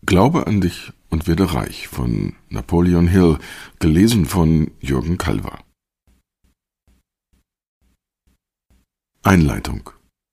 Glaube an dich und werde reich von Napoleon Hill, gelesen von Jürgen Kalver. Einleitung.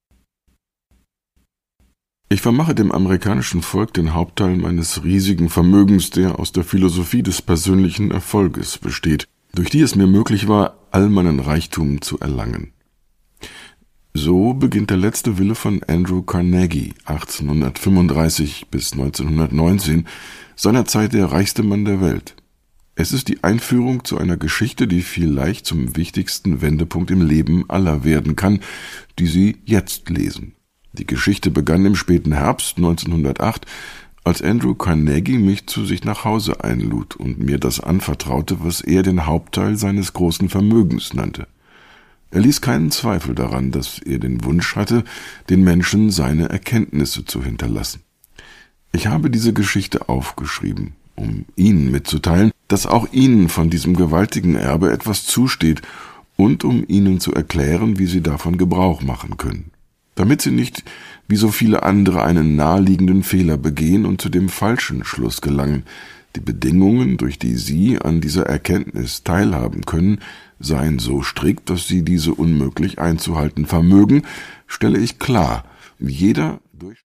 Ich vermache dem amerikanischen Volk den Hauptteil meines riesigen Vermögens, der aus der Philosophie des persönlichen Erfolges besteht, durch die es mir möglich war, all meinen Reichtum zu erlangen. So beginnt der letzte Wille von Andrew Carnegie, 1835 bis 1919, seinerzeit der reichste Mann der Welt. Es ist die Einführung zu einer Geschichte, die vielleicht zum wichtigsten Wendepunkt im Leben aller werden kann, die Sie jetzt lesen. Die Geschichte begann im späten Herbst 1908, als Andrew Carnegie mich zu sich nach Hause einlud und mir das anvertraute, was er den Hauptteil seines großen Vermögens nannte. Er ließ keinen Zweifel daran, dass er den Wunsch hatte, den Menschen seine Erkenntnisse zu hinterlassen. Ich habe diese Geschichte aufgeschrieben, um Ihnen mitzuteilen, dass auch Ihnen von diesem gewaltigen Erbe etwas zusteht und um Ihnen zu erklären, wie Sie davon Gebrauch machen können, damit Sie nicht, wie so viele andere, einen naheliegenden Fehler begehen und zu dem falschen Schluss gelangen. Die Bedingungen, durch die Sie an dieser Erkenntnis teilhaben können, seien so strikt, dass Sie diese unmöglich einzuhalten vermögen, stelle ich klar. Jeder durch